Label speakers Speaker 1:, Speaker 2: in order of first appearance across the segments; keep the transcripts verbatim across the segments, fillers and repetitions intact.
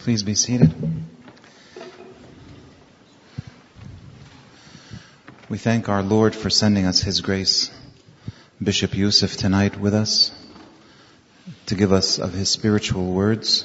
Speaker 1: Please be seated. We thank our Lord for sending us His grace. Bishop Yusuf tonight with us to give us of His spiritual words.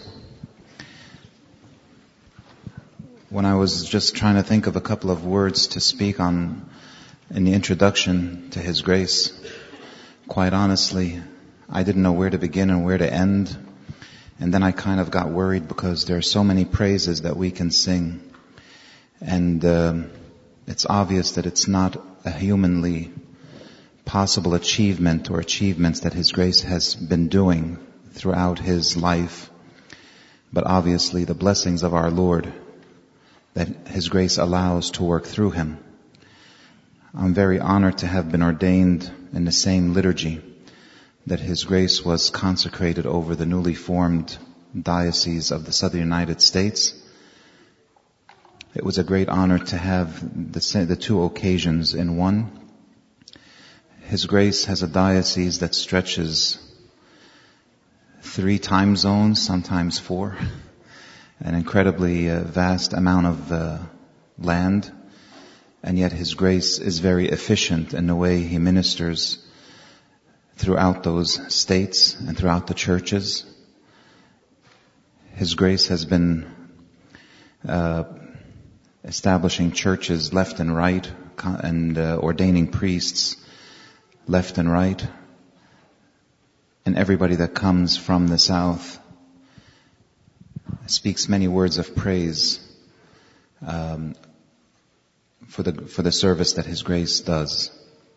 Speaker 1: When I was just trying to think of a couple of words to speak on in the introduction to His grace, quite honestly, I didn't know where to begin and where to end. And then I kind of got worried because there are so many praises that we can sing. And um, it's obvious that it's not a humanly possible achievement or achievements that His grace has been doing throughout His life. But obviously the blessings of our Lord that His grace allows to work through Him. I'm very honored to have been ordained in the same liturgy that His grace was consecrated over the newly formed diocese of the Southern United States. It was a great honor to have the, the two occasions in one. His grace has a diocese that stretches three time zones, sometimes four, an incredibly uh, vast amount of uh, land, and yet His grace is very efficient in the way He ministers throughout those states and throughout the churches. His grace has been uh, establishing churches left and right and uh, ordaining priests left and right. And everybody that comes from the South speaks many words of praise um, for the for the service that His grace does.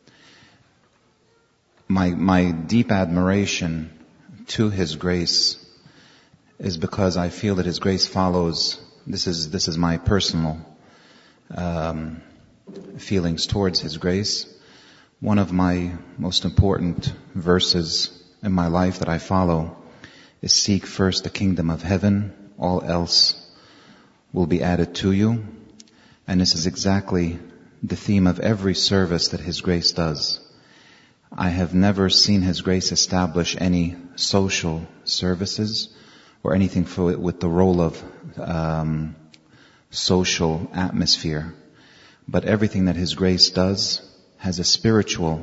Speaker 1: My, my deep admiration to His grace is because I feel that His grace follows, this is, this is my personal, um, feelings towards His grace. One of my most important verses in my life that I follow is seek first the kingdom of heaven, all else will be added to you. And this is exactly the theme of every service that His grace does. I have never seen His grace establish any social services or anything for, with the role of um, social atmosphere. But everything that His grace does has a spiritual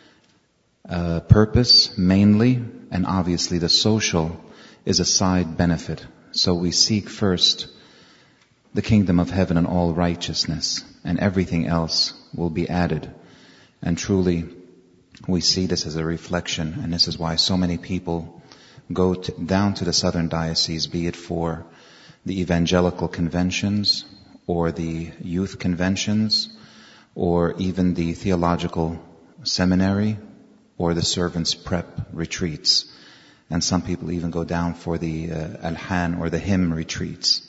Speaker 1: uh, purpose mainly, and obviously the social is a side benefit. So we seek first the kingdom of heaven and all righteousness, and everything else will be added. And truly, we see this as a reflection, and this is why so many people go to, down to the Southern Diocese, be it for the evangelical conventions or the youth conventions or even the theological seminary or the servants' prep retreats. And some people even go down for the uh, Alhan or the hymn retreats.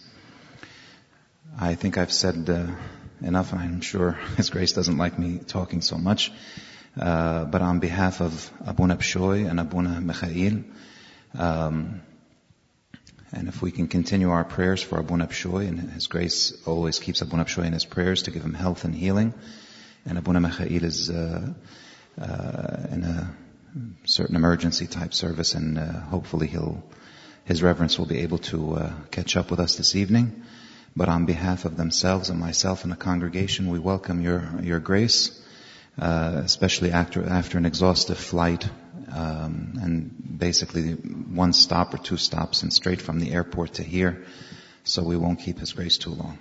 Speaker 1: I think I've said uh, enough. I'm sure His grace doesn't like me talking so much. Uh, but on behalf of Abuna Bishoy and Abuna Mikhail, um, and if we can continue our prayers for Abuna Bishoy, and His grace always keeps Abuna Bishoy in His prayers to give him health and healing, and Abuna Mikhail is uh, uh, in a certain emergency type service, and uh, hopefully he'll, His Reverence will be able to uh, catch up with us this evening. But on behalf of themselves and myself and the congregation, we welcome your your grace. Uh, especially after after an exhaustive flight, um, and basically one stop or two stops and straight from the airport to here, so we won't keep His grace too long.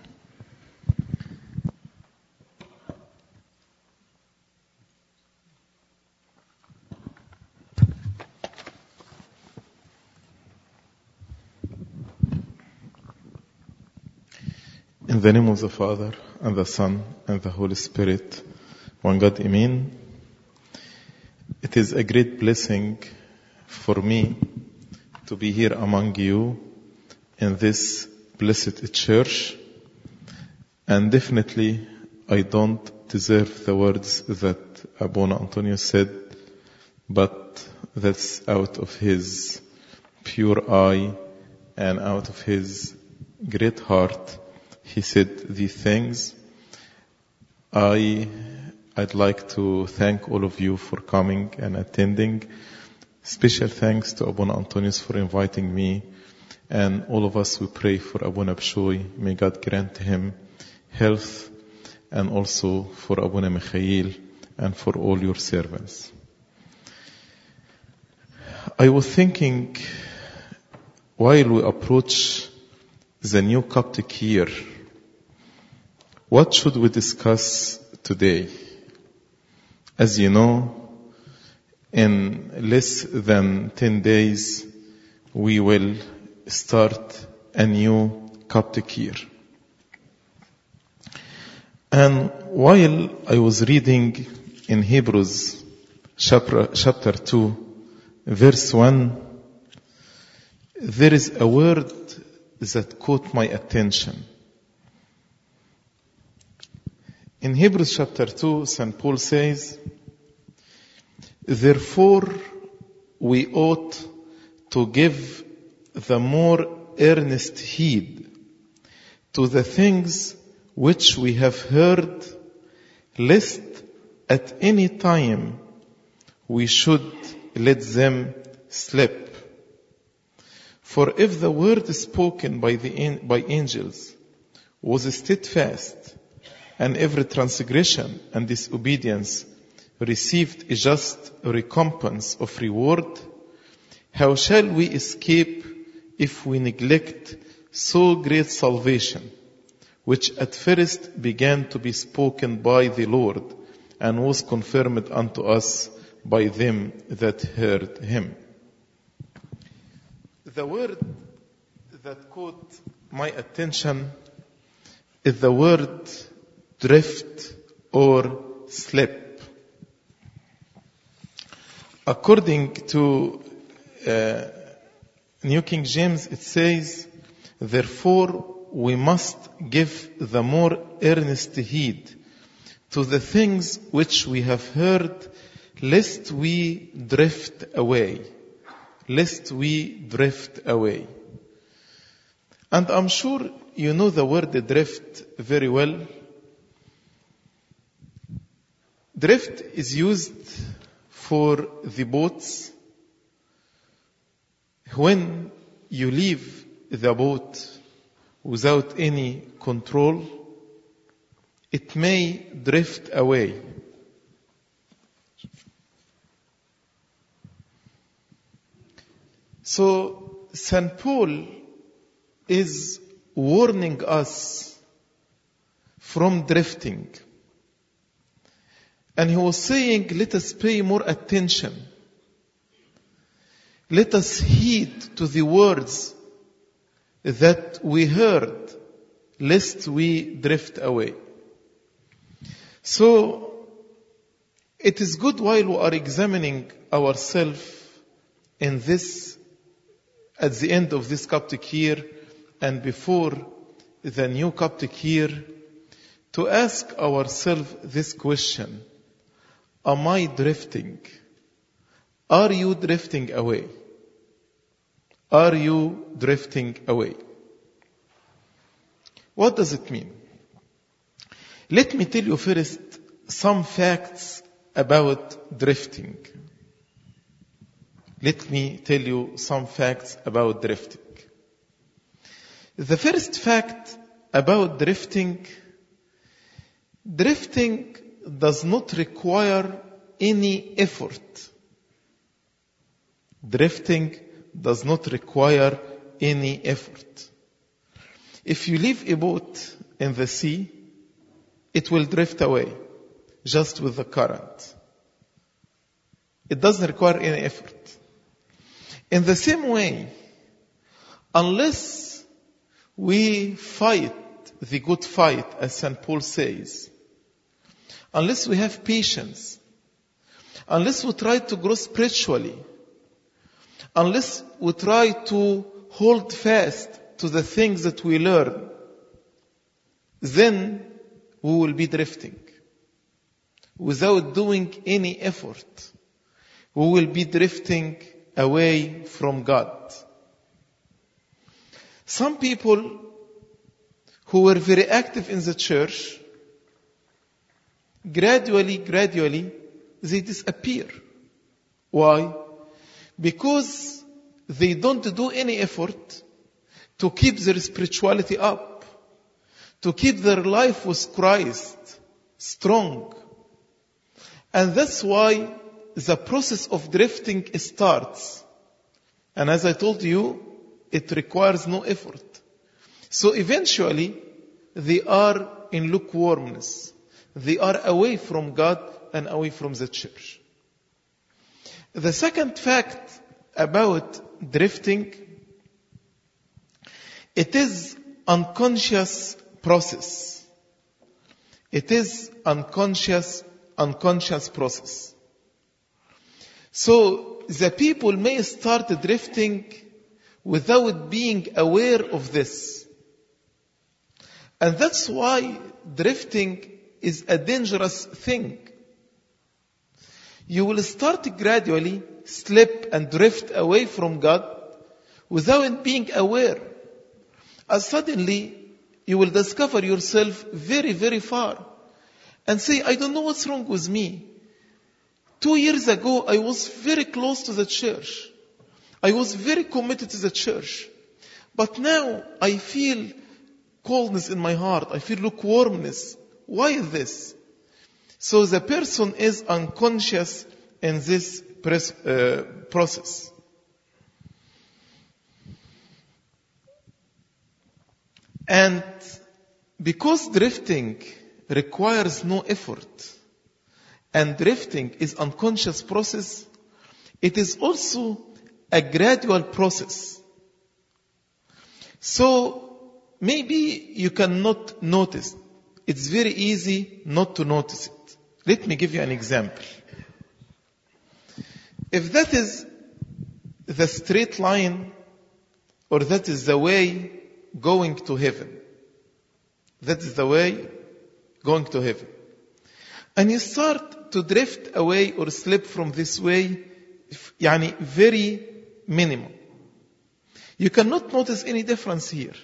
Speaker 2: In the name of the Father, and the Son, and the Holy Spirit, one God, Amen. It is a great blessing for me to be here among you in this blessed church. And definitely I don't deserve the words that Abuna Antonio said, but that's out of his pure eye and out of his great heart. He said these things. I I'd like to thank all of you for coming and attending. Special thanks to Abuna Antonius for inviting me And all of us, we pray for Abuna Bishoy. May God grant him health, and also for Abuna Mikhail and for all your servants. I was thinking, while we approach the new Coptic year, what should we discuss today? As you know, in less than ten days, we will start a new Coptic year. And while I was reading in Hebrews chapter, chapter two, verse one, there is a word that caught my attention. In Hebrews chapter two, Saint Paul says, therefore we ought to give the more earnest heed to the things which we have heard, lest at any time we should let them slip. For if the word spoken by the by angels was steadfast, and every transgression and disobedience received a just recompense of reward, how shall we escape if we neglect so great salvation, which at first began to be spoken by the Lord, and was confirmed unto us by them that heard him? The word that caught my attention is the word drift or slip. According to uh, New King James, it says, therefore we must give the more earnest heed to the things which we have heard, lest we drift away. Lest we drift away. And I'm sure you know the word drift very well. Drift is used for the boats. When you leave the boat without any control, it may drift away. So Saint Paul is warning us from drifting. And he was saying, let us pay more attention. Let us heed to the words that we heard, lest we drift away. So, it is good while we are examining ourselves in this, at the end of this Coptic year and before the new Coptic year, to ask ourselves this question: am I drifting? Are you drifting away? Are you drifting away? What does it mean? Let me tell you first some facts about drifting. Let me tell you some facts about drifting. The first fact about drifting, drifting does not require any effort. Drifting does not require any effort. If you leave a boat in the sea, it will drift away just with the current. It doesn't require any effort. In the same way, unless we fight the good fight, as Saint Paul says, unless we have patience, unless we try to grow spiritually, unless we try to hold fast to the things that we learn, then we will be drifting. Without doing any effort, we will be drifting away from God. Some people who were very active in the church, gradually, gradually, they disappear. Why? Because they don't do any effort, to keep their spirituality up, to keep their life with Christ strong. And that's why the process of drifting starts. And as I told you, it requires no effort. So eventually, they are in lukewarmness. They are away from God and away from the church. The second fact about drifting, it is unconscious process. It is unconscious, unconscious process. So the people may start drifting without being aware of this. And that's why drifting is a dangerous thing. You will start gradually slip and drift away from God without being aware. And suddenly you will discover yourself very, very far and say, I don't know what's wrong with me. Two years ago, I was very close to the church. I was very committed to the church. But now I feel coldness in my heart. I feel lukewarmness. Why is this? So the person is unconscious in this pres- uh, process. And because drifting requires no effort, and drifting is unconscious process, it is also a gradual process. So maybe you cannot notice. It's very easy not to notice it. Let me give you an example. If that is the straight line, or that is the way going to heaven, that is the way going to heaven, and you start to drift away or slip from this way, yani very minimum. You cannot notice any difference here.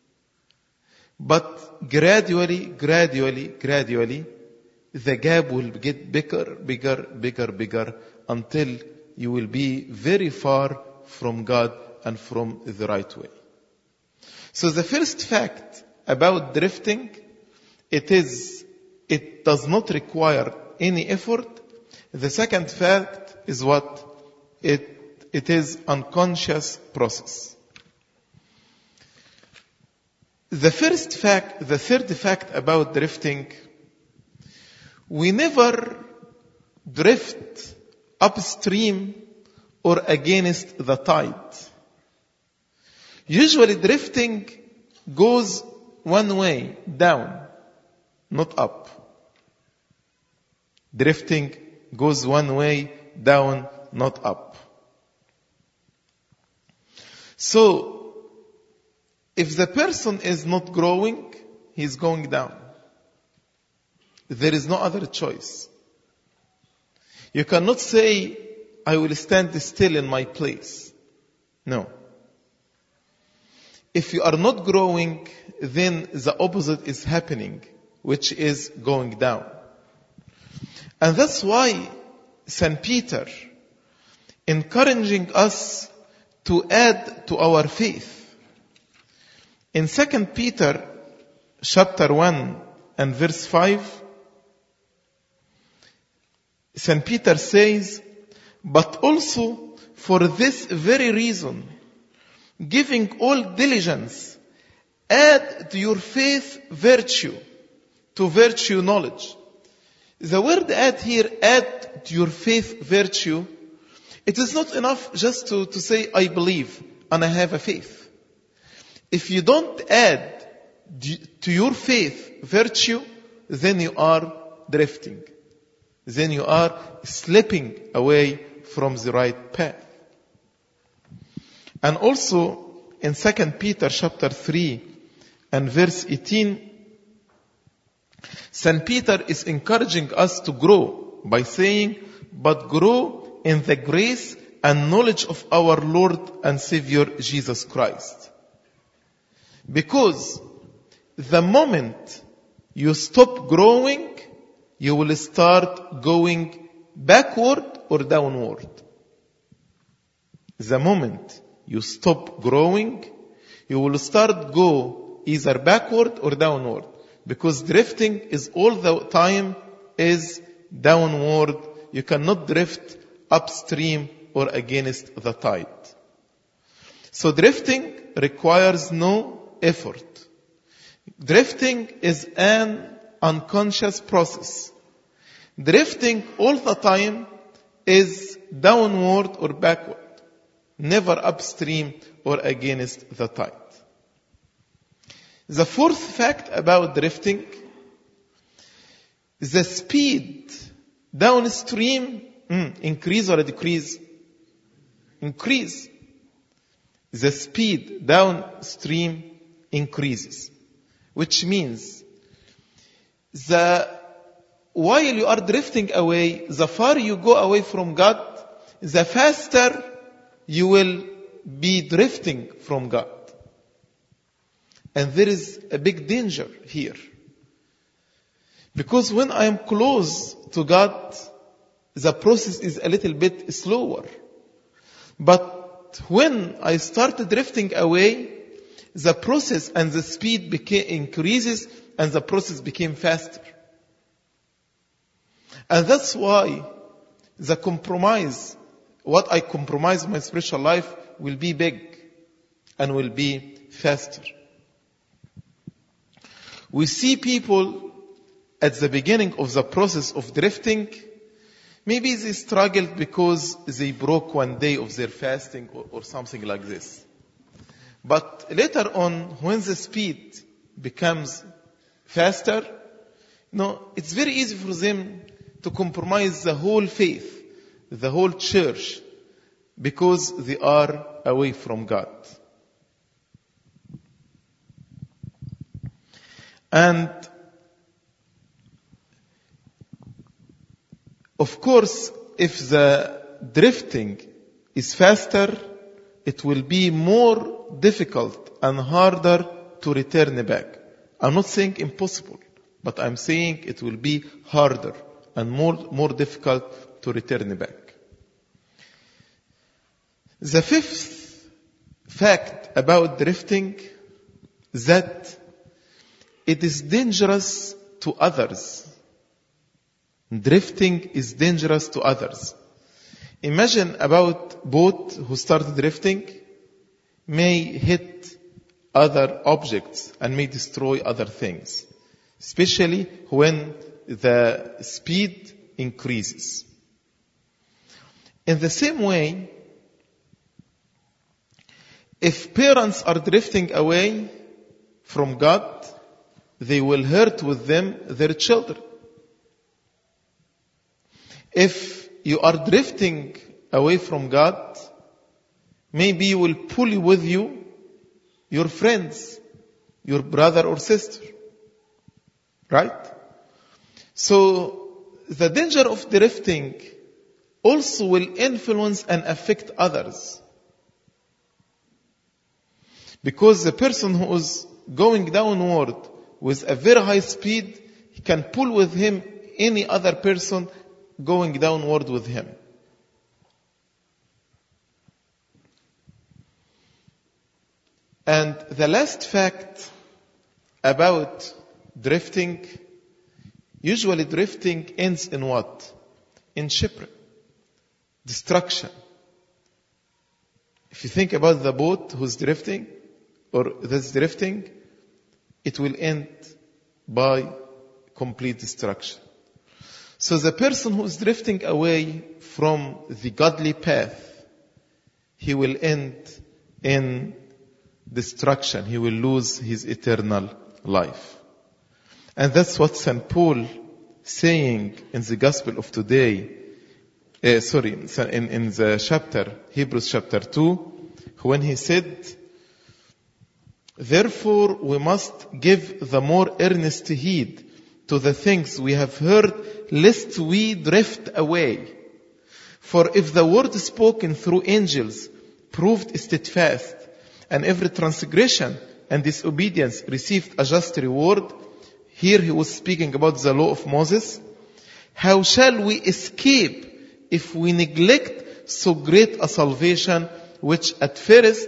Speaker 2: But gradually, gradually, gradually, the gap will get bigger, bigger, bigger, bigger, until you will be very far from God and from the right way. So the first fact about drifting, it is, it does not require any effort. The second fact is what? It, it is unconscious process. The first fact, the third fact about drifting, we never drift upstream or against the tide. Usually drifting goes one way, down, not up. Drifting goes one way, down, not up. So, if the person is not growing, he is going down. There is no other choice. You cannot say, I will stand still in my place. No. If you are not growing, then the opposite is happening, which is going down. And that's why Saint Peter encouraging us to add to our faith. In Second Peter chapter one and verse five, Saint Peter says, but also for this very reason, giving all diligence, add to your faith virtue, to virtue knowledge. The word add here, add to your faith virtue, it is not enough just to, to say, I believe and I have a faith. If you don't add to your faith virtue, then you are drifting. Then you are slipping away from the right path. And also in Second Peter chapter three and verse eighteen, Saint Peter is encouraging us to grow by saying, but grow in the grace and knowledge of our Lord and Savior Jesus Christ. Because the moment you stop growing, you will start going backward or downward. The moment you stop growing, you will start go either backward or downward. Because drifting is all the time is downward. You cannot drift upstream or against the tide. So drifting requires no effort. Drifting is an unconscious process. Drifting all the time is downward or backward, never upstream or against the tide. The fourth fact about drifting is the speed downstream mm, increase or decrease? Increase. The speed downstream increases, which means the while you are drifting away, the far you go away from God, the faster you will be drifting from God. And there is a big danger here. Because when I am close to God, the process is a little bit slower. But when I start drifting away, the process and the speed became increases and the process became faster. And that's why the compromise, what I compromise my spiritual life will be big and will be faster. We see people at the beginning of the process of drifting, maybe they struggled because they broke one day of their fasting or, or something like this. But later on, when the speed becomes faster, you know, it's very easy for them to compromise the whole faith, the whole church, because they are away from God. And of course, if the drifting is faster, it will be more difficult and harder to return back. I'm not saying impossible, but I'm saying it will be harder and more, more difficult to return back. The fifth fact about drifting is that it is dangerous to others. Drifting is dangerous to others. Imagine about boat who started drifting may hit other objects and may destroy other things, especially when the speed increases. In the same way, if parents are drifting away from God, they will hurt with them their children. If you are drifting away from God, maybe you will pull with you your friends, your brother or sister. Right? So, the danger of drifting also will influence and affect others. Because the person who is going downward with a very high speed, he can pull with him any other person going downward with him. And the last fact about drifting, usually drifting ends in what? In shipwreck, destruction. If you think about the boat who's drifting, or that's drifting, it will end by complete destruction. So the person who is drifting away from the godly path, he will end in destruction. He will lose his eternal life. And that's what Saint Paul saying in the gospel of today, uh, sorry, in, in the chapter, Hebrews chapter two, when he said, therefore we must give the more earnest heed to the things we have heard, lest we drift away. For if the word spoken through angels proved steadfast, and every transgression and disobedience received a just reward, here he was speaking about the law of Moses, how shall we escape if we neglect so great a salvation, which at first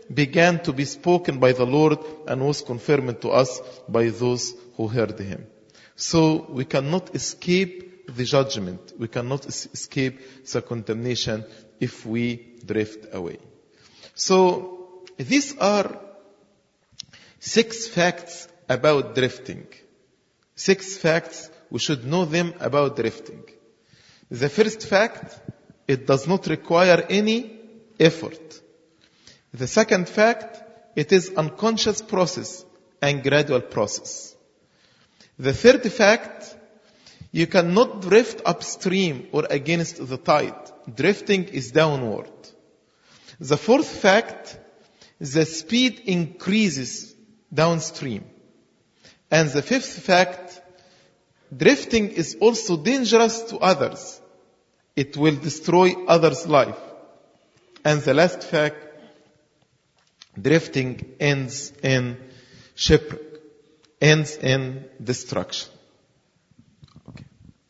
Speaker 2: began to be spoken by the Lord and was confirmed to us by those who heard him. So we cannot escape the judgment. We cannot es- escape the condemnation if we drift away. So these are six facts about drifting. Six facts, we should know them about drifting. The first fact, it does not require any effort. The second fact, it is unconscious process and gradual process. The third fact, you cannot drift upstream or against the tide. Drifting is downward. The fourth fact, the speed increases downstream. And the fifth fact, drifting is also dangerous to others. It will destroy others' life. And the last fact, drifting ends in shipwreck, ends in destruction. Okay.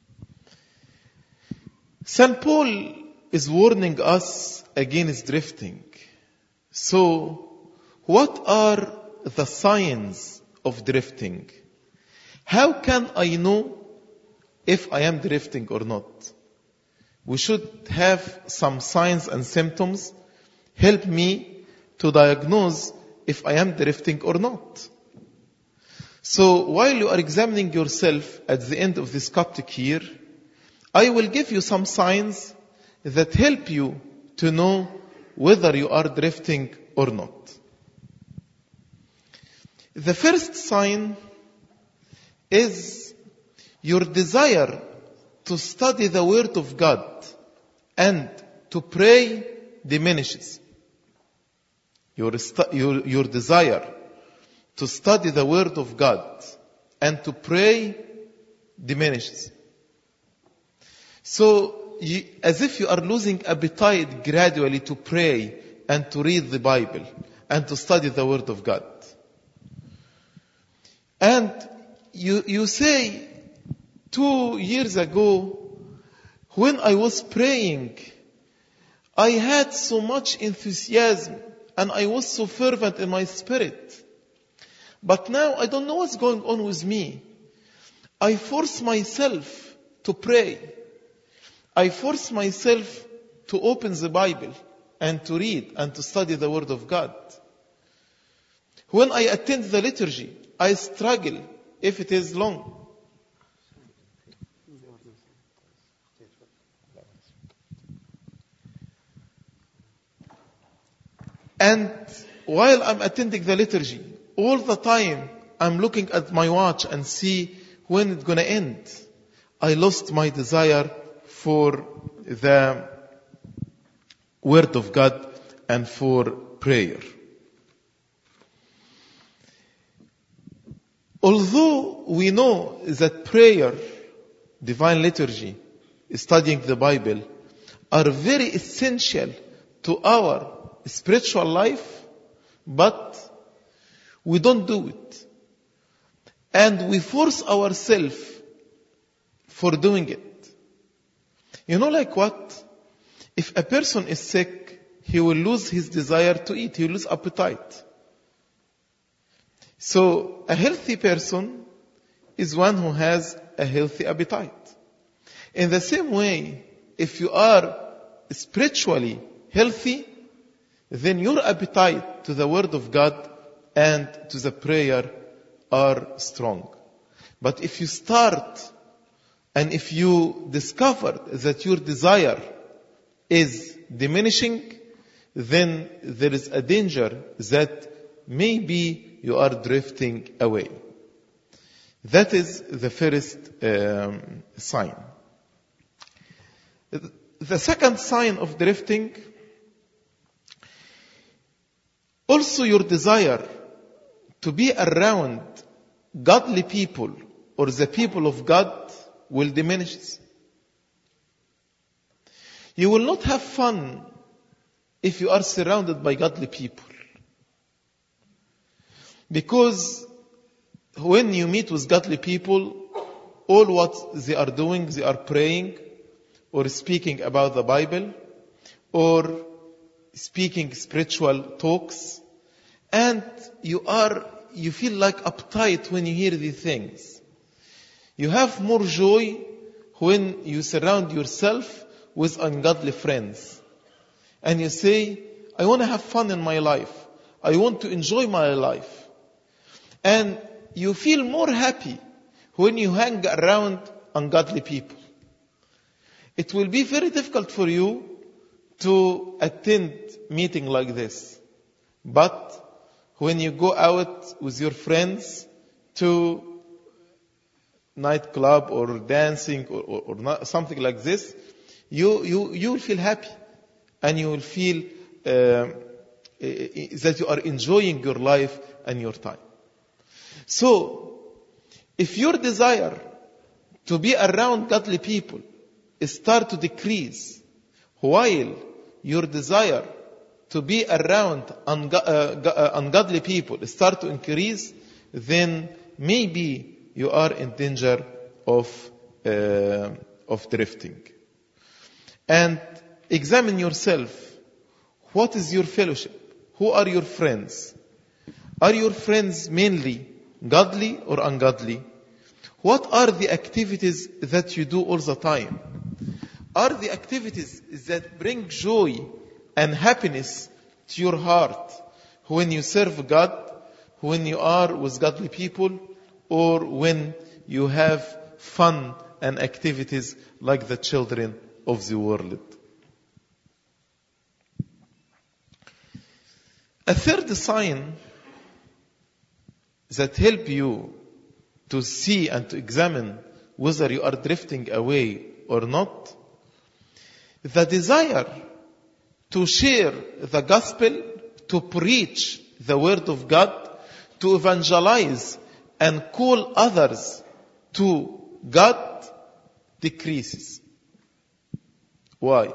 Speaker 2: Saint Paul is warning us against drifting. So, what are the signs of drifting? How can I know if I am drifting or not? We should have some signs and symptoms help me to diagnose if I am drifting or not. So while you are examining yourself at the end of this Coptic year, I will give you some signs that help you to know whether you are drifting or not. The first sign is your desire to study the Word of God and to pray diminishes. Your, stu- your, your desire to study the Word of God and to pray diminishes. So, you, as if you are losing appetite gradually to pray and to read the Bible and to study the Word of God. And you, you say, two years ago, when I was praying, I had so much enthusiasm and I was so fervent in my spirit. But now I don't know what's going on with me. I force myself to pray. I force myself to open the Bible and to read and to study the Word of God. When I attend the liturgy, I struggle if it is long. And while I'm attending the liturgy, all the time I'm looking at my watch and see when it's going to end. I lost my desire for the Word of God and for prayer. Although we know that prayer, divine liturgy, studying the Bible, are very essential to our spiritual life, but we don't do it. And we force ourselves for doing it. You know like what? If a person is sick, he will lose his desire to eat. He will lose appetite. So a healthy person is one who has a healthy appetite. In the same way, if you are spiritually healthy, then your appetite to the Word of God and to the prayer are strong. But if you start and if you discover that your desire is diminishing, then there is a danger that maybe you are drifting away. That is the first um, sign. The second sign of drifting, also your desire to be around godly people or the people of God will diminish. You will not have fun if you are surrounded by godly people. Because when you meet with godly people, all what they are doing, they are praying or speaking about the Bible or speaking spiritual talks And you are, you feel like uptight when you hear these things. You have more joy when you surround yourself with ungodly friends. And you say, I want to have fun in my life. I want to enjoy my life. And you feel more happy when you hang around ungodly people. It will be very difficult for you to attend meeting like this. But when you go out with your friends to nightclub or dancing or, or, or not, something like this, you, you, you will feel happy. And you will feel uh, that you are enjoying your life and your time. So, if your desire to be around godly people start to decrease, while your desire to be around ungo- uh, ungodly people start to increase, then maybe you are in danger of uh, of drifting. And examine yourself. What is your fellowship? Who are your friends? Are your friends mainly godly or ungodly? What are the activities that you do all the time? Are the activities that bring joy and happiness to your heart when you serve God, when you are with godly people, or when you have fun and activities like the children of the world? A third sign that help you to see and to examine whether you are drifting away or not, the desire to share the gospel, to preach the word of God, to evangelize and call others to God decreases. Why?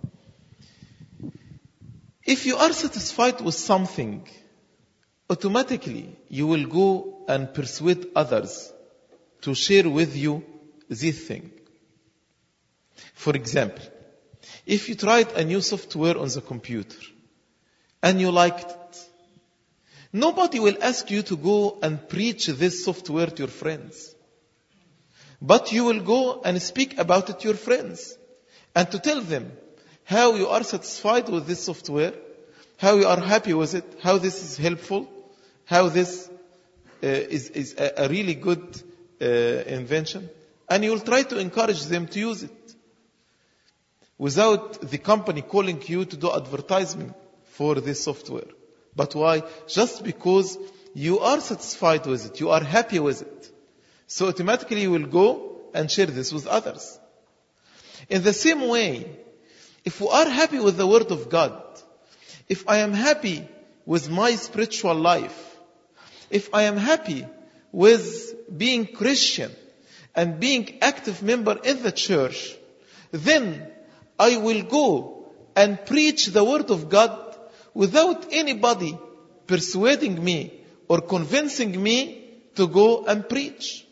Speaker 2: If you are satisfied with something, automatically you will go and persuade others to share with you this thing. For example, if you tried a new software on the computer and you liked it, nobody will ask you to go and preach this software to your friends. But you will go and speak about it to your friends and to tell them how you are satisfied with this software, how you are happy with it, how this is helpful, how this uh, is, is a, a really good uh, invention. And you will try to encourage them to use it without the company calling you to do advertisement for this software. But why? Just because you are satisfied with it, you are happy with it. So automatically you will go and share this with others. In the same way, if we are happy with the Word of God, if I am happy with my spiritual life, if I am happy with being Christian and being active member in the church, then I will go and preach the Word of God without anybody persuading me or convincing me to go and preach.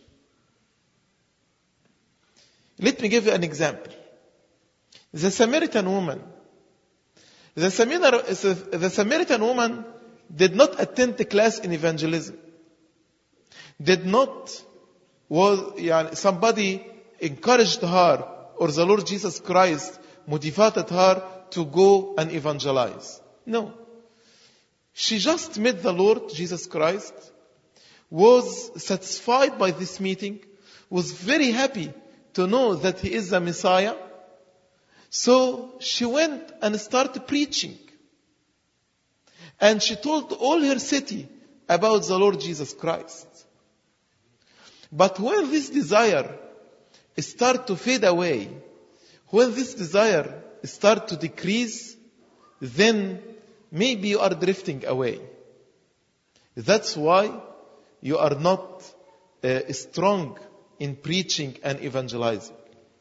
Speaker 2: Let me give you an example. The Samaritan woman. The Samaritan, the Samaritan woman did not attend the class in evangelism. Did not, was, يعني, somebody encouraged her, or the Lord Jesus Christ motivated her to go and evangelize. No. She just met the Lord Jesus Christ, was satisfied by this meeting, was very happy to know that He is the Messiah. So she went and started preaching. And she told all her city about the Lord Jesus Christ. But when this desire start to fade away, when this desire start to decrease, then maybe you are drifting away. That's why you are not uh, strong in preaching and evangelizing.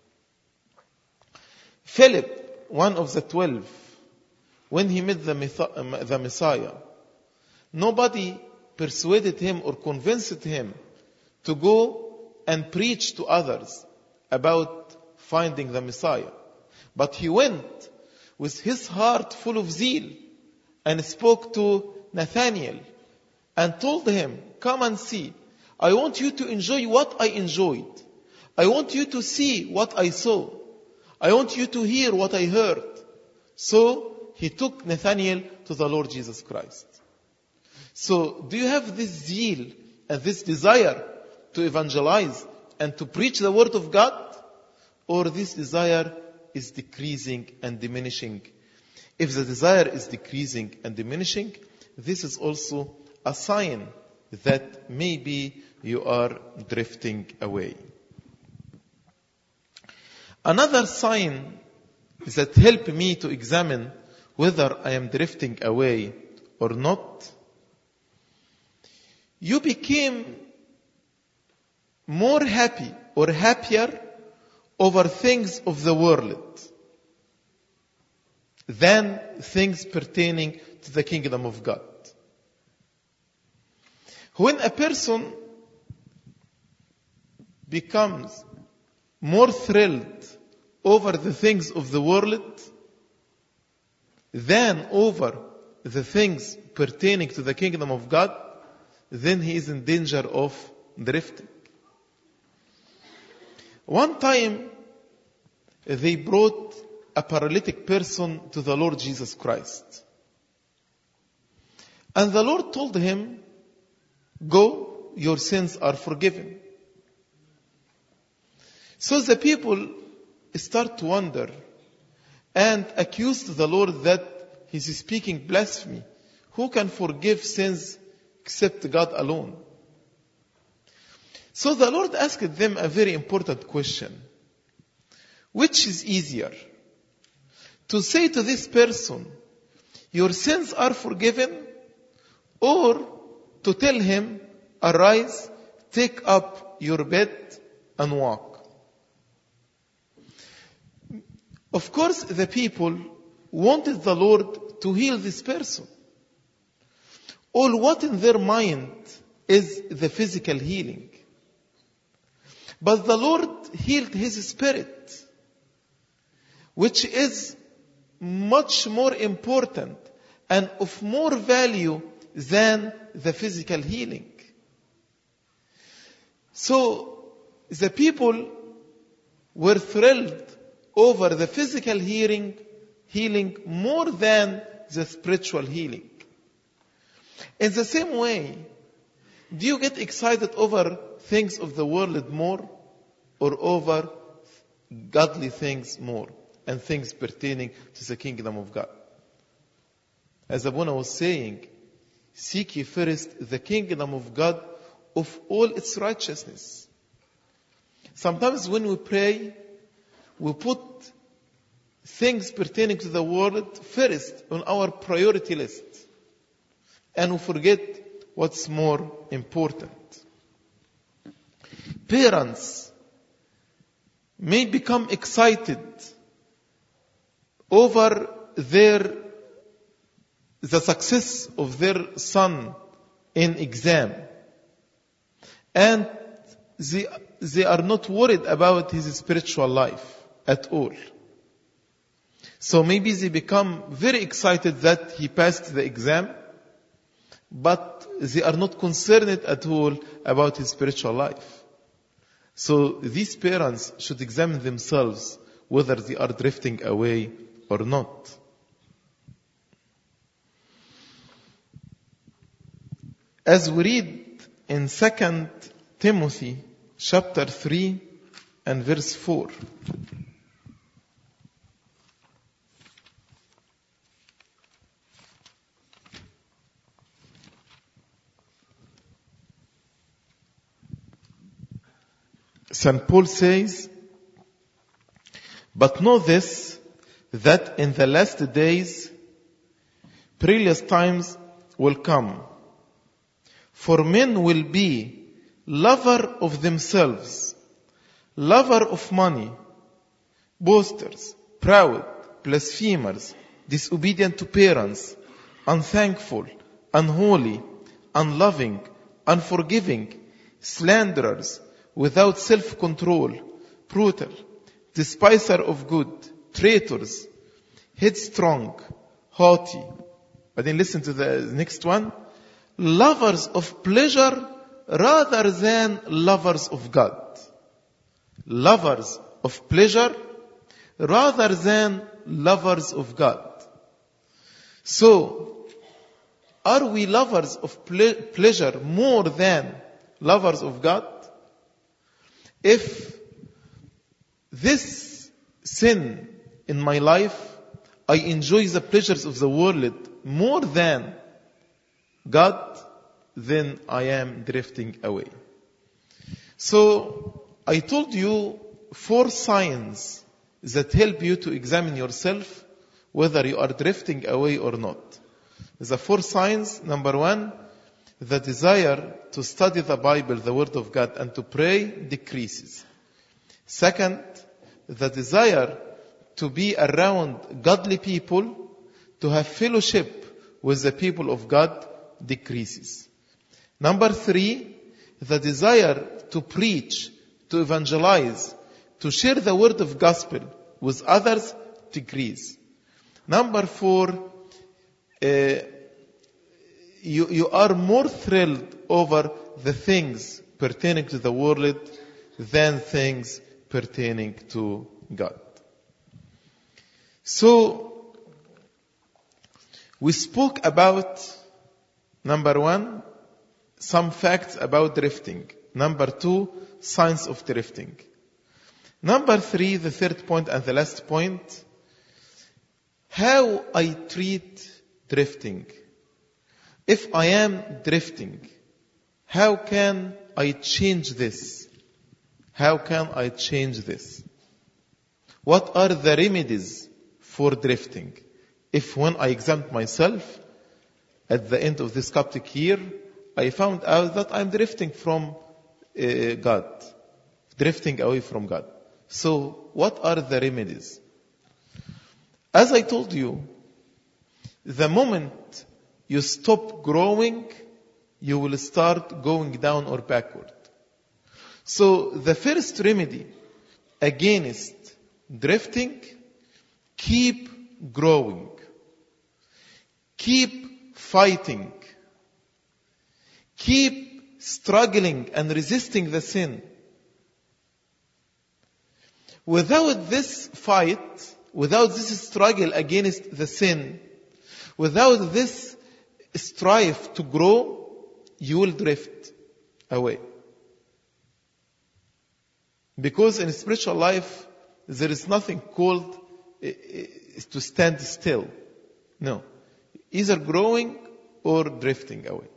Speaker 2: Philip, one of the twelve, when he met the Messiah, nobody persuaded him or convinced him to go and preach to others about finding the Messiah. But he went with his heart full of zeal and spoke to
Speaker 3: Nathanael and told him, come and see. I want you to enjoy what I enjoyed. I want you to see what I saw. I want you to hear what I heard. So he took Nathanael to the Lord Jesus Christ. So do you have this zeal and this desire to evangelize and to preach the word of God? Or this desire is decreasing and diminishing? If the desire is decreasing and diminishing, this is also a sign that maybe you are drifting away. Another sign that help me to examine whether I am drifting away or not, you became more happy or happier over things of the world than things pertaining to the kingdom of God. When a person becomes more thrilled over the things of the world than over the things pertaining to the kingdom of God, then he is in danger of drifting. One time, they brought a paralytic person to the Lord Jesus Christ. And the Lord told him, go, your sins are forgiven. So the people start to wonder and accuse the Lord that he's speaking blasphemy. Who can forgive sins except God alone? So the Lord asked them a very important question. Which is easier? To say to this person, your sins are forgiven, or to tell him, arise, take up your bed and walk? Of course, the people wanted the Lord to heal this person. All what in their mind is the physical healing. But the Lord healed his spirit, which is much more important and of more value than the physical healing. So the people were thrilled over the physical healing, healing more than the spiritual healing. In the same way, do you get excited over things of the world more, or over godly things more, and things pertaining to the kingdom of God? As Abuna was saying, seek ye first the kingdom of God of all its righteousness. Sometimes when we pray, we put things pertaining to the world first on our priority list, and we forget what's more important. Parents may become excited over their the success of their son in exam, and they, they are not worried about his spiritual life at all. So maybe they become very excited that he passed the exam, but they are not concerned at all about his spiritual life. So these parents should examine themselves whether they are drifting away or not. As we read in Second Timothy chapter three and verse four. Saint Paul says, but know this, that in the last days perilous times will come. For men will be lover of themselves, lover of money, boasters, proud, blasphemers, disobedient to parents, unthankful, unholy, unloving, unforgiving, slanderers, without self-control, brutal, despiser of good, traitors, headstrong, haughty, But then listen to the next one. Lovers of pleasure rather than lovers of God. Lovers of pleasure rather than lovers of God. So, are we lovers of ple- pleasure more than lovers of God? If this sin in my life, I enjoy the pleasures of the world more than God, then I am drifting away. So, I told you four signs that help you to examine yourself whether you are drifting away or not. The four signs: number one, the desire to study the Bible, the Word of God, and to pray decreases. Second, the desire to be around godly people, to have fellowship with the people of God, decreases. Number three, the desire to preach, to evangelize, to share the word of gospel with others, decrease. Number four, uh, you, you are more thrilled over the things pertaining to the world than things pertaining to God. So, we spoke about, number one, some facts about drifting. Number two, signs of drifting. Number three, the third point and the last point, how I treat drifting. If I am drifting, how can I change this? How can I change this? What are the remedies for drifting? If when I examined myself at the end of this Coptic year, I found out that I'm drifting from uh, God, drifting away from God. So, what are the remedies? As I told you, the moment you stop growing, you will start going down or backward. So, the first remedy against drifting, keep growing. Keep fighting. Keep struggling and resisting the sin. Without this fight, without this struggle against the sin, without this strive to grow, you will drift away. Because in spiritual life, there is nothing called uh, to stand still. No. Either growing or drifting away.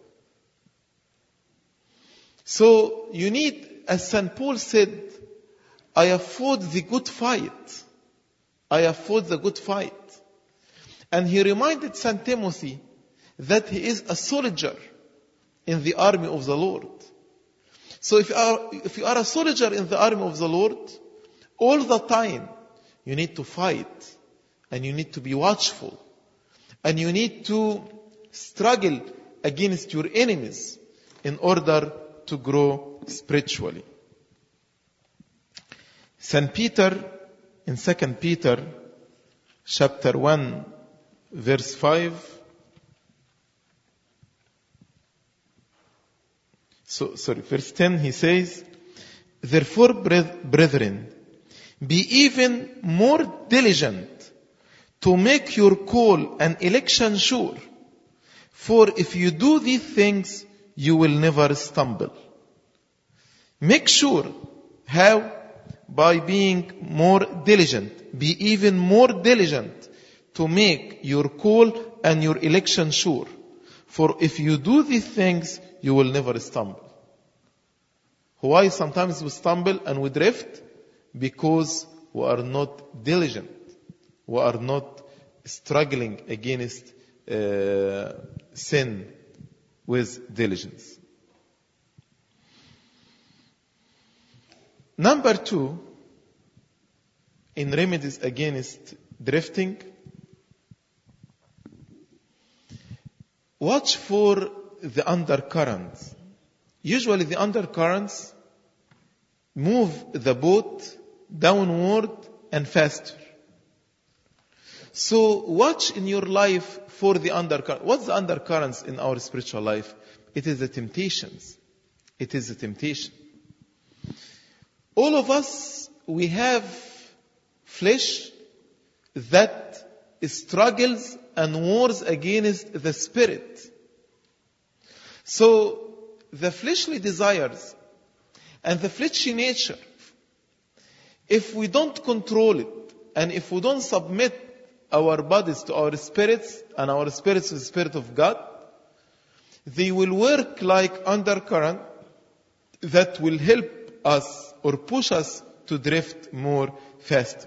Speaker 3: So, you need, as Saint Paul said, I have fought the good fight. I have fought the good fight. And he reminded Saint Timothy that he is a soldier in the army of the Lord. So if you are, if you are a soldier in the army of the Lord, all the time you need to fight and you need to be watchful and you need to struggle against your enemies in order to grow spiritually. Saint Peter, in Second Peter, chapter one, verse five. So, sorry, verse ten, he says, therefore, brethren, be even more diligent to make your call and election sure. For if you do these things, you will never stumble. Make sure. How? By being more diligent. Be even more diligent to make your call and your election sure. For if you do these things, you will never stumble. Why sometimes we stumble and we drift? Because we are not diligent. We are not struggling against uh, sin with diligence. Number two, in remedies against drifting, watch for the undercurrents. Usually the undercurrents move the boat downward and faster. So watch in your life for the undercurrent. What's the undercurrents in our spiritual life? It is the temptations. It is the temptation. All of us, we have flesh that struggles and wars against the spirit. So the fleshly desires and the fleshly nature, if we don't control it, and if we don't submit our bodies to our spirits, and our spirits to the Spirit of God, they will work like undercurrent that will help us or push us to drift more faster.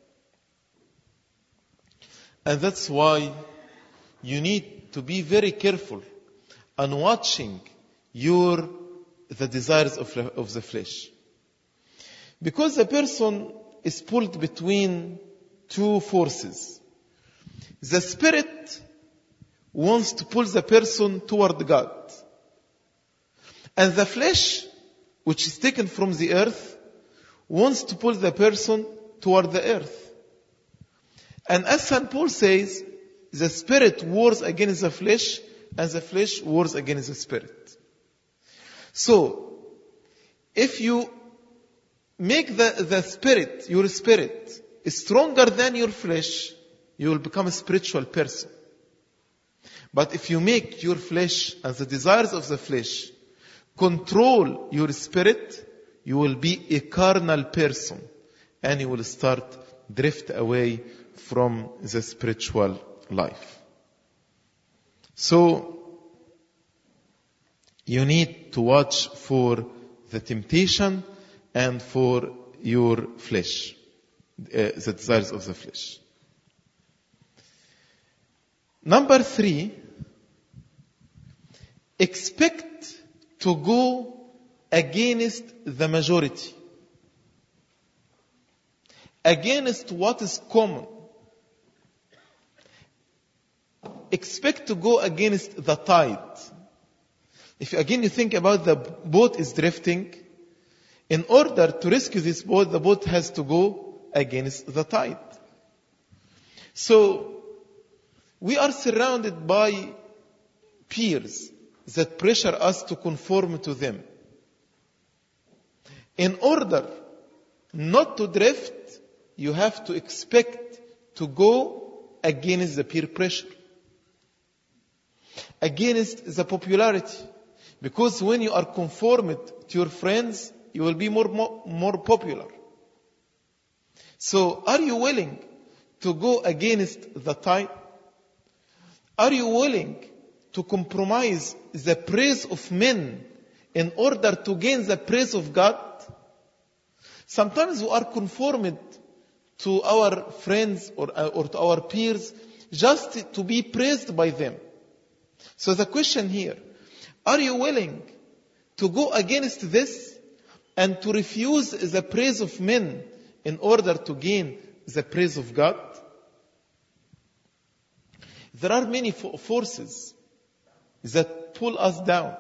Speaker 3: And that's why you need to be very careful on watching your the desires of, of the flesh. Because a person is pulled between two forces. The spirit wants to pull the person toward God. And the flesh, which is taken from the earth, wants to pull the person toward the earth. And as Saint Paul says, the spirit wars against the flesh, and the flesh wars against the spirit. So, if you make the, the spirit, your spirit, stronger than your flesh, you will become a spiritual person. But if you make your flesh and the desires of the flesh control your spirit, you will be a carnal person, and you will start drift away from the spiritual life. So, you need to watch for the temptation and for your flesh, uh, the desires of the flesh. Number three, expect to go against the majority, against what is common. Expect to go against the tide. If again you think about the boat is drifting, in order to rescue this boat, the boat has to go against the tide. So, we are surrounded by peers that pressure us to conform to them. In order not to drift, you have to expect to go against the peer pressure, against the popularity. Because when you are conformed to your friends, you will be more, more, more popular. So, are you willing to go against the tide? Are you willing to compromise the praise of men in order to gain the praise of God? Sometimes we are conformed to our friends or, or to our peers just to be praised by them. So the question here, are you willing to go against this and to refuse the praise of men in order to gain the praise of God? There are many forces that pull us down.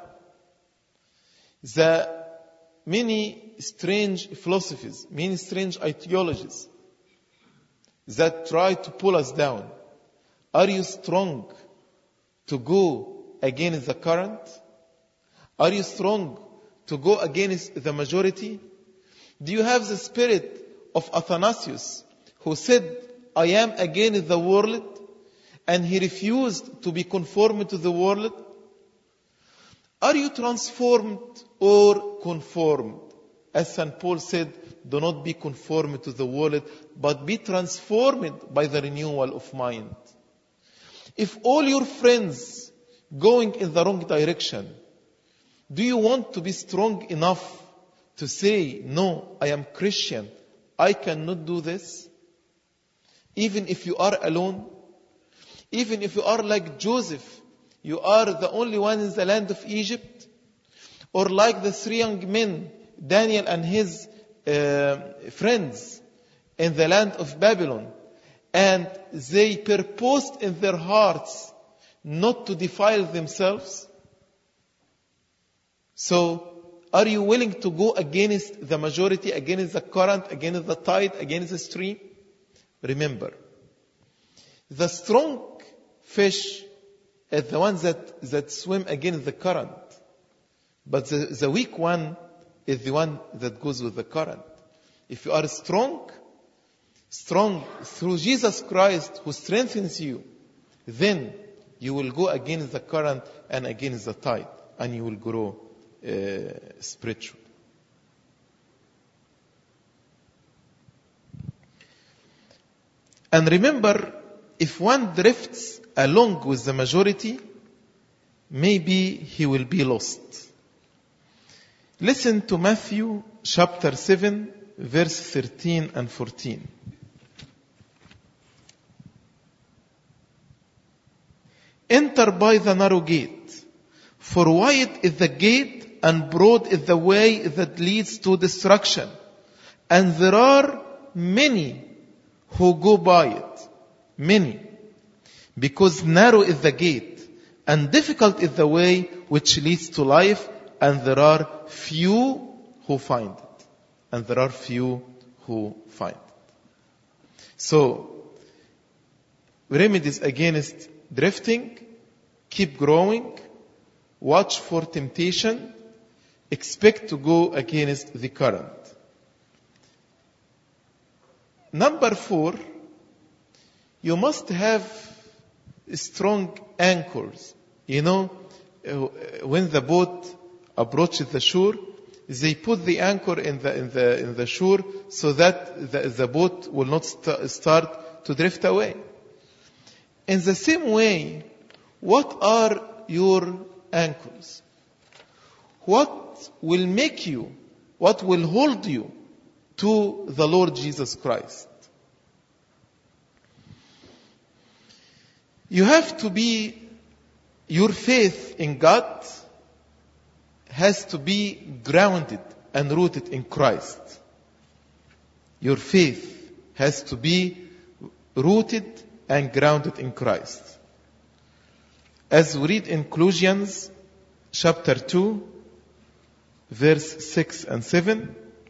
Speaker 3: The many strange philosophies, many strange ideologies that try to pull us down. Are you strong to go against the current? Are you strong to go against the majority? Do you have the spirit of Athanasius, who said, I am against the world, and he refused to be conformed to the world? Are you transformed or conformed? As Saint Paul said, do not be conformed to the world, but be transformed by the renewal of mind. If all your friends going in the wrong direction, do you want to be strong enough to say, no, I am Christian, I cannot do this? Even if you are alone, even if you are like Joseph, you are the only one in the land of Egypt, or like the three young men, Daniel and his uh, friends in the land of Babylon, and they purposed in their hearts not to defile themselves. So, are you willing to go against the majority, against the current, against the tide, against the stream? Remember, The strong fish is the ones that, that swim against the current. But the, the weak one is the one that goes with the current. If you are strong, strong through Jesus Christ who strengthens you, then you will go against the current and against the tide, and you will grow uh, spiritual. And remember, if one drifts along with the majority, maybe he will be lost. Listen to Matthew chapter seven, verse thirteen and fourteen. Enter by the narrow gate, for wide is the gate and broad is the way that leads to destruction, and there are many who go by it. Many. Because narrow is the gate, and difficult is the way which leads to life, and there are few who find it. And there are few who find it. So, remedies against drifting: keep growing, watch for temptation, expect to go against the current. Number four, you must have strong anchors. You know, when the boat approaches the shore, they put the anchor in the in the in the shore so that the, the boat will not st- start to drift away. In the same way, what are your anchors? What will make you, what will hold you to the Lord Jesus Christ? You have to be, your faith in God has to be grounded and rooted in Christ. Your faith has to be rooted and grounded in Christ. As we read in Colossians chapter two, verse six and seven,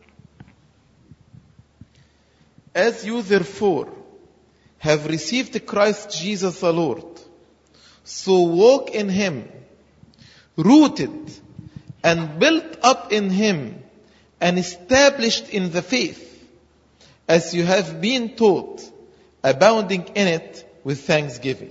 Speaker 3: as you therefore have received Christ Jesus the Lord, so walk in Him, rooted and built up in Him, and established in the faith, as you have been taught, abounding in it with thanksgiving.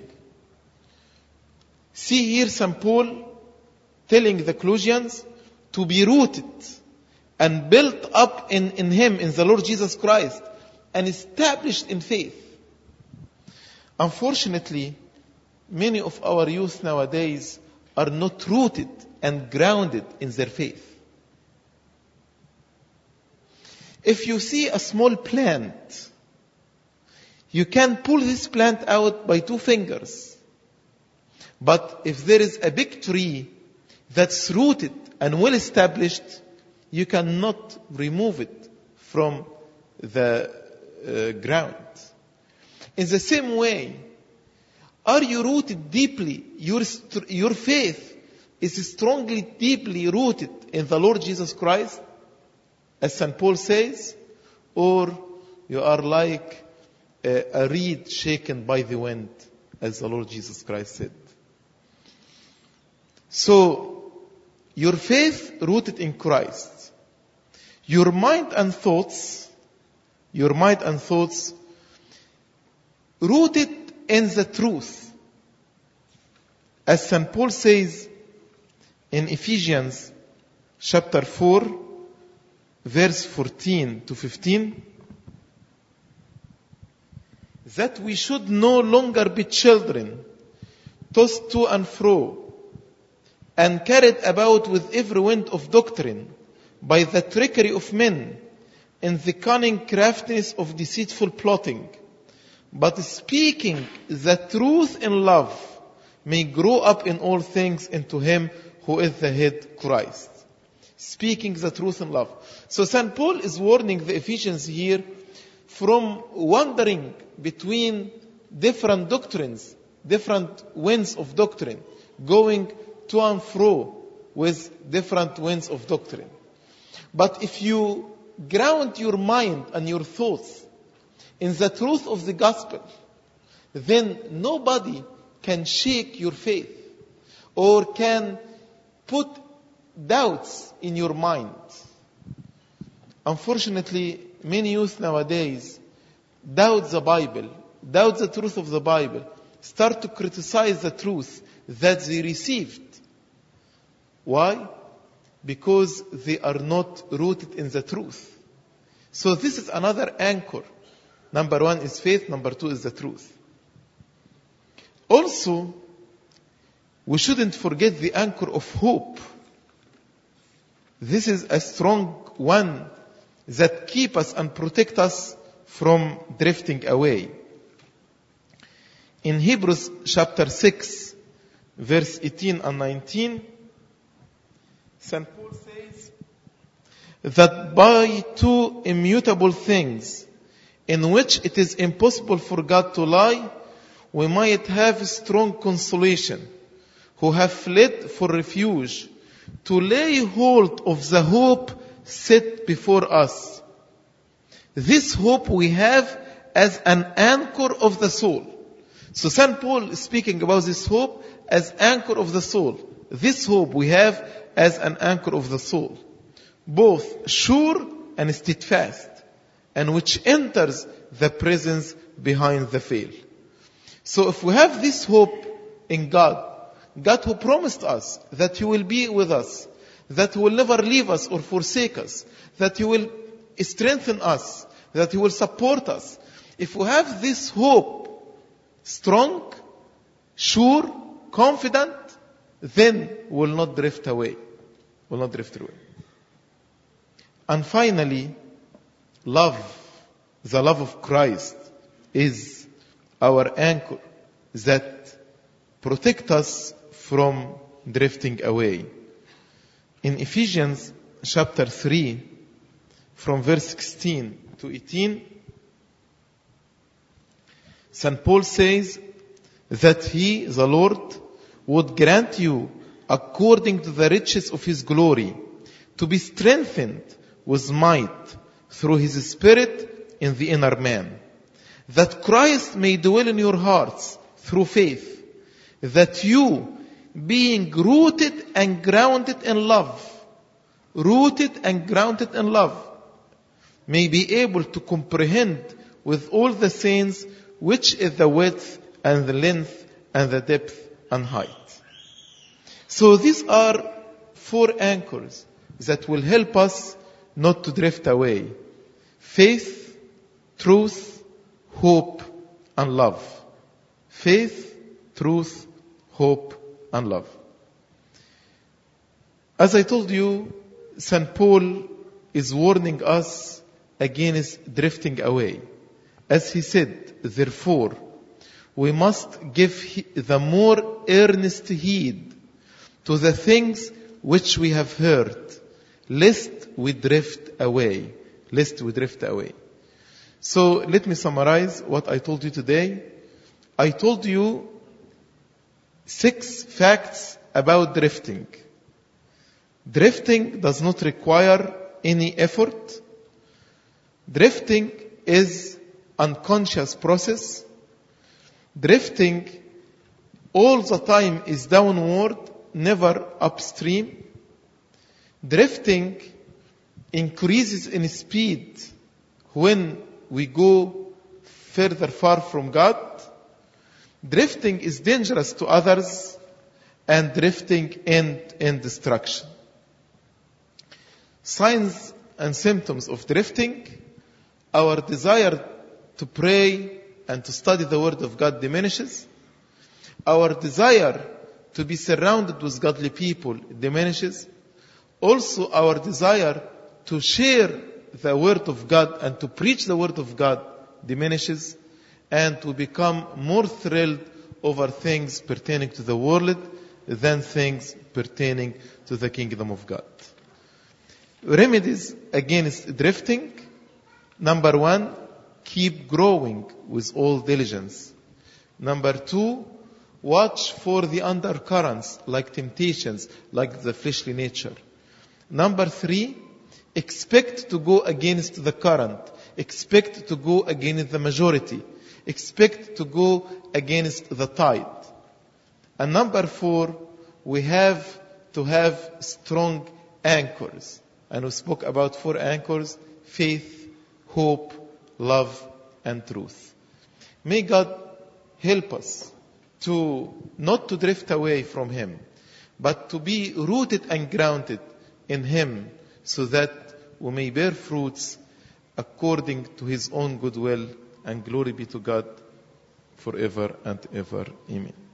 Speaker 3: See here Saint Paul telling the Colossians to be rooted and built up in, in Him, in the Lord Jesus Christ, and established in faith. Unfortunately, many of our youth nowadays are not rooted and grounded in their faith. If you see a small plant, you can pull this plant out by two fingers. But if there is a big tree that's rooted and well established, you cannot remove it from the uh, ground. In the same way, are you rooted deeply? Your, your faith is strongly, deeply rooted in the Lord Jesus Christ, as Saint Paul says, or you are like a, a reed shaken by the wind, as the Lord Jesus Christ said. So, your faith rooted in Christ. Your mind and thoughts, your mind and thoughts rooted in the truth. As Saint Paul says in Ephesians chapter four, verse fourteen to fifteen, that we should no longer be children, tossed to and fro, and carried about with every wind of doctrine, by the trickery of men, in the cunning craftiness of deceitful plotting, but speaking the truth in love, may grow up in all things into Him who is the head, Christ. Speaking the truth in love. So Saint Paul is warning the Ephesians here from wandering between different doctrines, different winds of doctrine, going to and fro with different winds of doctrine. But if you ground your mind and your thoughts in the truth of the gospel, then nobody can shake your faith or can put doubts in your mind. Unfortunately, many youth nowadays doubt the Bible, doubt the truth of the Bible, start to criticize the truth that they received. Why? Because they are not rooted in the truth. So this is another anchor. Number one is faith, number two is the truth. Also, we shouldn't forget the anchor of hope. This is a strong one that keeps us and protects us from drifting away. In Hebrews chapter six, verse eighteen and nineteen, Saint Paul says that by two immutable things in which it is impossible for God to lie, we might have strong consolation, who have fled for refuge, to lay hold of the hope set before us. This hope we have as an anchor of the soul. So Saint Paul is speaking about this hope as anchor of the soul. This hope we have as an anchor of the soul, both sure and steadfast, and which enters the presence behind the veil. So if we have this hope in God, God who promised us that He will be with us, that He will never leave us or forsake us, that He will strengthen us, that He will support us. If we have this hope strong, sure, confident, then we will not drift away. Will not drift away. And finally, love, the love of Christ, is our anchor that protects us from drifting away. In Ephesians chapter three, from verse sixteen to eighteen, Saint Paul says that He, the Lord, would grant you, according to the riches of His glory, to be strengthened with might through His Spirit in the inner man, that Christ may dwell in your hearts through faith, that you, being rooted and grounded in love, rooted and grounded in love, may be able to comprehend with all the saints which is the width and the length and the depth and height. So these are four anchors that will help us not to drift away. Faith, truth, hope, and love. Faith, truth, hope, and love. As I told you, Saint Paul is warning us against drifting away. As he said, therefore, we must give the more earnest heed to the things which we have heard, lest we drift away. Lest we drift away. So let me summarize what I told you today. I told you six facts about drifting. Drifting does not require any effort. Drifting is unconscious process. Drifting all the time is downward, never upstream. Drifting increases in speed when we go further far from God. Drifting is dangerous to others, and drifting ends in destruction. Signs and symptoms of drifting: our desire to pray and to study the Word of God diminishes. Our desire to be surrounded with godly people diminishes. Also, our desire to share the Word of God and to preach the Word of God diminishes, and to become more thrilled over things pertaining to the world than things pertaining to the kingdom of God. Remedies against drifting: number one, keep growing with all diligence. Number two, watch for the undercurrents like temptations, like the fleshly nature. Number three, expect to go against the current. Expect to go against the majority. expect to go against the tide. And number four, we have to have strong anchors. And we spoke about four anchors: faith, hope, love, and truth. May God help us to not to drift away from Him, but to be rooted and grounded in Him, so that we may bear fruits according to His own good will. And glory be to God forever and ever. Amen.